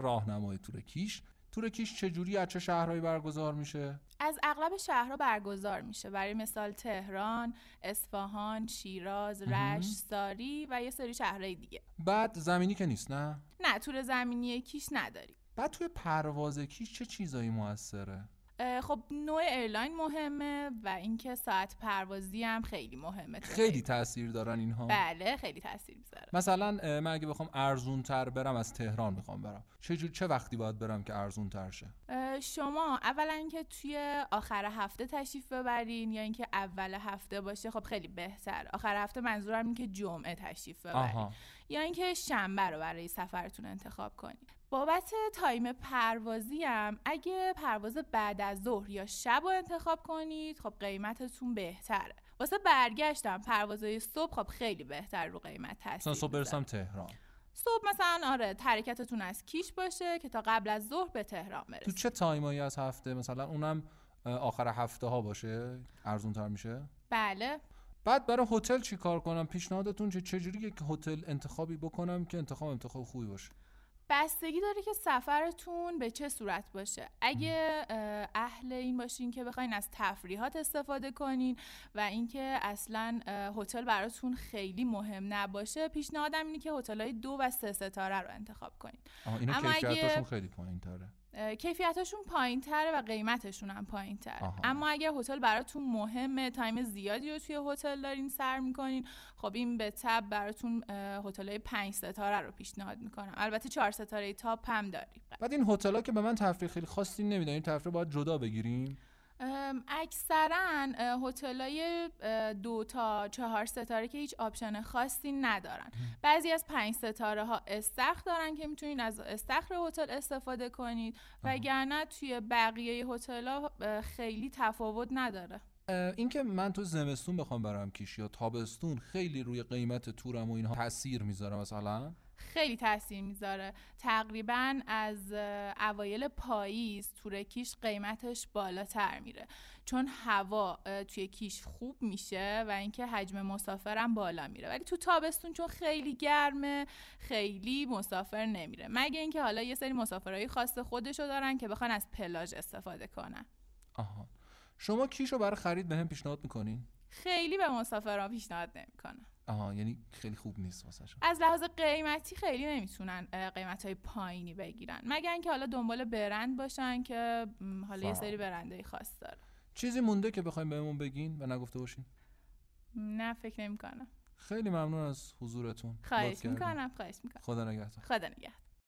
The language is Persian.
راهنمای تور کیش. تور کیش چجوری از چه شهرهایی برگزار میشه؟ از اغلب شهرها برگزار میشه. برای مثال تهران، اصفهان، شیراز، رشت، ساری و یه سری شهرهای دیگه. بعد زمینی که نیست نه؟ نه، تور زمینی کیش نداریم. بعد توی پرواز کیش چه چیزایی موثره؟ خب نوع ایرلاین مهمه و اینکه ساعت پروازی هم خیلی مهمه. خیلی تاثیر دارن اینها؟ بله خیلی تاثیر میذاره. مثلا من اگه بخوام ارزون تر برم، از تهران میخوام برم، چه وقتی باید برم که ارزون تر شه؟ شما اولا اینکه توی آخر هفته تشریف ببرین یا اینکه اول هفته باشه خب خیلی بهتر. آخر هفته منظورم اینه که جمعه تشریف ببرین یا اینکه شنبه رو برای سفرتون انتخاب کنین. بابت تایم پروازی هم اگه پرواز بعد از ظهر یا شب رو انتخاب کنید خب قیمتتون بهتره. واسه برگشتم پروازهای صبح خب خیلی بهتر رو قیمت تاثیر مثلا صبح برسم تهران، صبح مثلا حرکتتون از کیش باشه که تا قبل از ظهر به تهران برسید. تو چه تایمایی از هفته مثلا اونم آخر هفته ها باشه ارزون تر میشه؟ بله. بعد برای هتل چی کار کنم؟ پیشنهادتون چجوری یک هتل انتخابی بکنم که انتخاب خوبی باشه؟ بستگی داره که سفرتون به چه صورت باشه. اگه اهل این باشین که بخواین از تفریحات استفاده کنین و اینکه اصلا هتل براتون خیلی مهم نباشه، پیشنهادم اینه که هتل‌های 2 و 3 ستاره رو انتخاب کنین. اینا کیفیتاشون خیلی پایین‌تره. کیفیتاشون پایین تره و قیمتشون هم پایین تره. اما اگر هتل براتون مهمه، تایم زیادی رو توی هتل دارین سر میکنین، خب این به تبع براتون هتل‌های 5 ستاره رو پیشنهاد میکنم. البته 4 ستاره تاپ هم داریم. بعد این هتل‌ها که به من تفریح خیلی خاصی نمیدن، این تفریح باید جدا بگیریم؟ اکثرا هتل‌های 2 تا 4 ستاره که هیچ آپشن خاصی ندارن. بعضی از 5 ستاره ها استخر دارن که میتونید از استخر هتل استفاده کنید، وگرنه توی بقیه هتل‌ها خیلی تفاوت نداره. این که من تو زمستون بخوام برم کیش یا تابستون خیلی روی قیمت تورم و اینها تاثیر میذاره؟ مثلا خیلی تاثیر میذاره. تقریبا از اوایل پاییز تور کیش قیمتش بالاتر میره، چون هوا توی کیش خوب میشه و اینکه حجم مسافرم بالا میره. ولی تو تابستون چون خیلی گرمه خیلی مسافر نمیره، مگه اینکه حالا یه سری مسافرای خاص خودشو دارن که بخوان از پلاژ استفاده کنن. شما کیشو برای خرید بهم پیشنهاد میکنین؟ خیلی به مسافرها پیشنهاد نمیکنم. یعنی خیلی خوب نیست واسهشون. از لحاظ قیمتی خیلی نمیتونن قیمت‌های پایینی بگیرن، مگر اینکه حالا دنبال برند باشن که حالا یه سری برندهای خاص داره. چیزی مونده که بخوایم بهمون بگین و نگفته باشین؟ نه فکر نمی‌کنم. خیلی ممنون از حضورتون. خواهش میکنم. خدا نگهدار. خدا نگهدار.